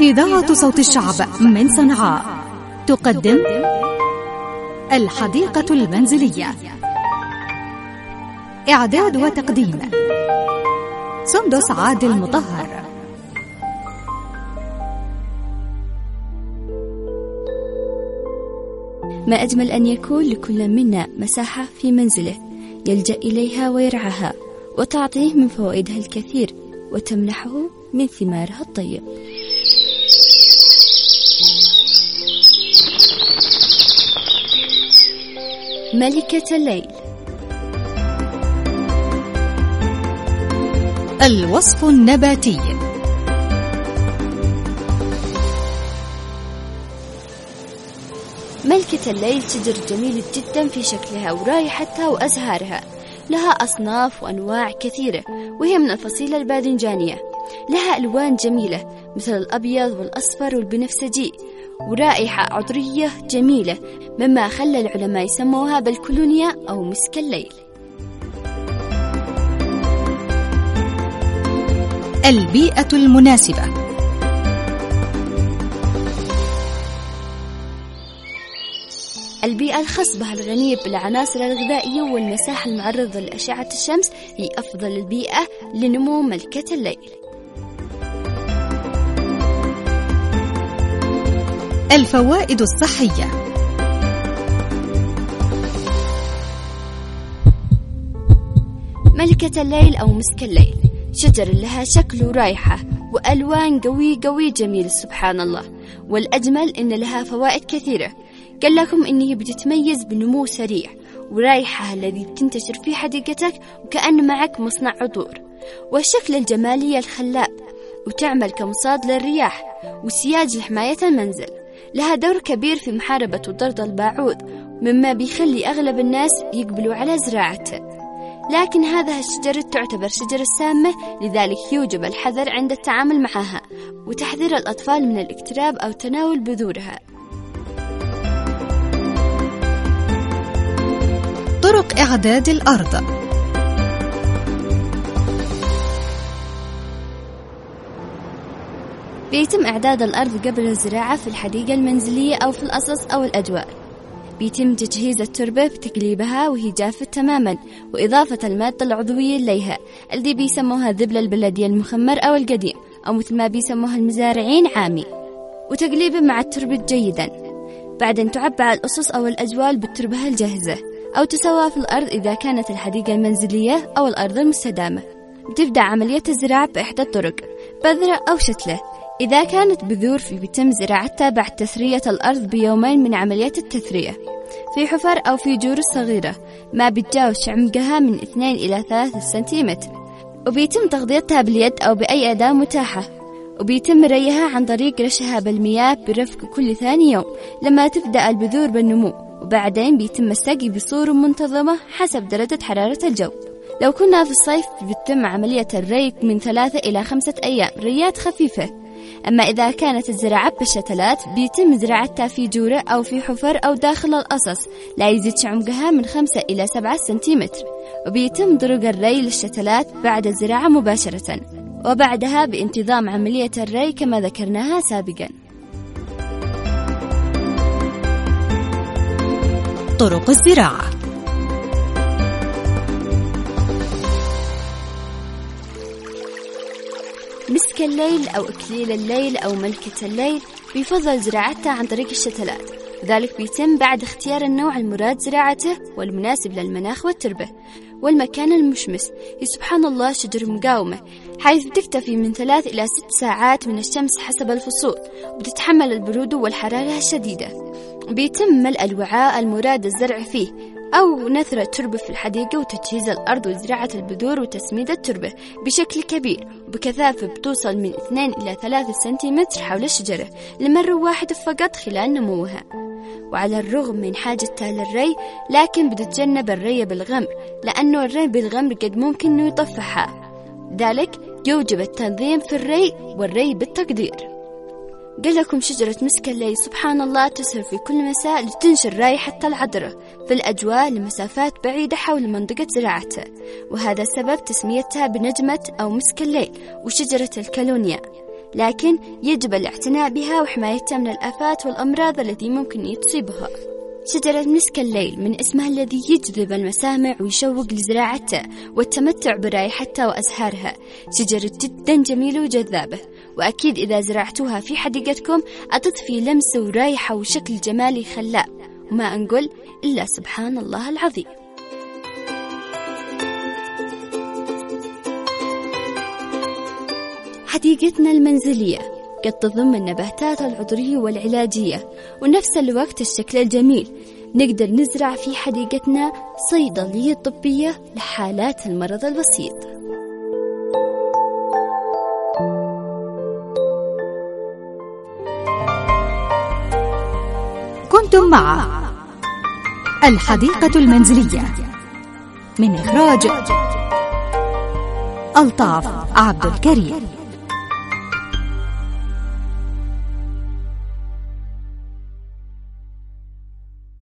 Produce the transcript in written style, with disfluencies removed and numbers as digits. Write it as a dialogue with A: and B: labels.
A: إذاعة صوت الشعب من صنعاء تقدم الحديقة المنزلية. إعداد وتقديم سندس عادل مطهر.
B: ما أجمل أن يكون لكل منا مساحة في منزله يلجأ إليها ويرعاها وتعطيه من فوائدها الكثير وتمنحه من ثمارها الطيب. ملكة الليل.
A: الوصف النباتي.
B: ملكة الليل شجر جميل جدا في شكلها ورائحتها وأزهارها، لها أصناف وأنواع كثيرة، وهي من الفصيلة الباذنجانية. لها ألوان جميلة مثل الأبيض والأصفر والبنفسجي، ورائحة عطرية جميلة، مما خلى العلماء يسموها بالكولونيا أو مسك الليل.
A: البيئة المناسبة.
B: البيئة الخصبة الغنية بالعناصر الغذائية والمساحة المعرضة لأشعة الشمس هي أفضل البيئة لنمو ملكة الليل.
A: الفوائد الصحية.
B: ملكة الليل أو مسك الليل شجر لها شكل ورائحة وألوان قوي جميل سبحان الله، والأجمل إن لها فوائد كثيرة. قال لكم إنه بتتميز بنمو سريع ورائحة الذي تنتشر في حديقتك وكأن معك مصنع عطور، والشكل الجمالي الخلاب، وتعمل كمصاد للرياح وسياج لحماية المنزل. لها دور كبير في محاربة وطرد الباعوض، مما بيخلي أغلب الناس يقبلوا على زراعته. لكن هذا الشجرة تعتبر شجرة سامة، لذلك يوجب الحذر عند التعامل معها وتحذير الأطفال من الاقتراب أو تناول بذورها.
A: طرق إعداد الأرض.
B: بيتم إعداد الأرض قبل الزراعة في الحديقة المنزلية أو في الأصص أو الأجواء. بيتم تجهيز التربة بتقليبها وهي جافة تماما، وإضافة المادة العضوية إليها الذي بيسموها ذبل البلدي المخمر أو القديم، أو مثل ما بيسموها المزارعين عامي، وتقليبه مع التربة جيدا. بعدين تعبى الأصص أو الأجوال بالتربة الجاهزة أو تسوى في الأرض إذا كانت الحديقة المنزلية أو الأرض المستدامة. بتبدأ عملية الزراعة بإحدى الطرق، بذرة أو شتلة. إذا كانت بذور بيتم زراعتها بعد تثرية الأرض بيومين من عملية التثرية في حفر أو في جور صغيرة ما بتجاوز عمقها من 2 إلى 3 سنتيمتر، وبيتم تغطيتها باليد أو بأي أداة متاحة، وبيتم ريها عن طريق رشها بالمياه برفق كل ثاني يوم لما تبدأ البذور بالنمو، وبعدين بيتم السقي بصورة منتظمة حسب درجة حرارة الجو. لو كنا في الصيف بيتم عملية الري من 3 إلى 5 أيام ريات خفيفة. أما إذا كانت الزراعة بالشتلات بيتم زراعتها في جورة أو في حفر أو داخل الأصص لا يزيد عمقها من 5 إلى 7 سنتيمتر، وبيتم طرق الري للشتلات بعد الزراعة مباشرة، وبعدها بانتظام عملية الري كما ذكرناها سابقا.
A: طرق الزراعة.
B: مسك الليل أو إكليل الليل أو ملكة الليل بيفضل زراعتها عن طريق الشتلات، ذلك بيتم بعد اختيار النوع المراد زراعته والمناسب للمناخ والتربة والمكان المشمس. هي سبحان الله شجر مقاومة، حيث بتكتفي من 3 إلى 6 ساعات من الشمس حسب الفصول، وبتتحمل البرود والحرارة الشديدة. بيتم ملء الوعاء المراد الزرع فيه أو نثر التربة في الحديقة وتجهيز الأرض وزراعة البذور وتسميد التربة بشكل كبير وبكثافة بتوصل من 2 إلى 3 سنتيمتر حول الشجرة لمرة واحدة فقط خلال نموها. وعلى الرغم من حاجتها للري، لكن بتتجنب الري بالغمر، لأنه الري بالغمر قد ممكن أنه يطفحها، ذلك يوجب التنظيم في الري والري بالتقدير. قال لكم شجرة مسك الليل سبحان الله تسهر في كل مساء لتنشر رائحتها العطرة في الأجواء لمسافات بعيدة حول منطقة زراعتها، وهذا سبب تسميتها بنجمة أو مسك الليل وشجرة الكالونيا، لكن يجب الاعتناء بها وحمايتها من الآفات والأمراض التي ممكن تصيبها. شجرة مسك الليل من اسمها الذي يجذب المسامع ويشوق لزراعته والتمتع برائحتها وأزهارها. شجرة جدا جميلة وجذابة، وأكيد إذا زرعتوها في حديقتكم أتضفي لمسة ورائحة وشكل جمالي خلاب، وما أنقول إلا سبحان الله العظيم. حديقتنا المنزلية قد تضم النباتات العطرية والعلاجية، ونفس الوقت الشكل الجميل. نقدر نزرع في حديقتنا صيدلية طبية لحالات المرض البسيط.
A: كنتم مع الحديقة المنزلية من إخراج ألطاف عبد الكريم.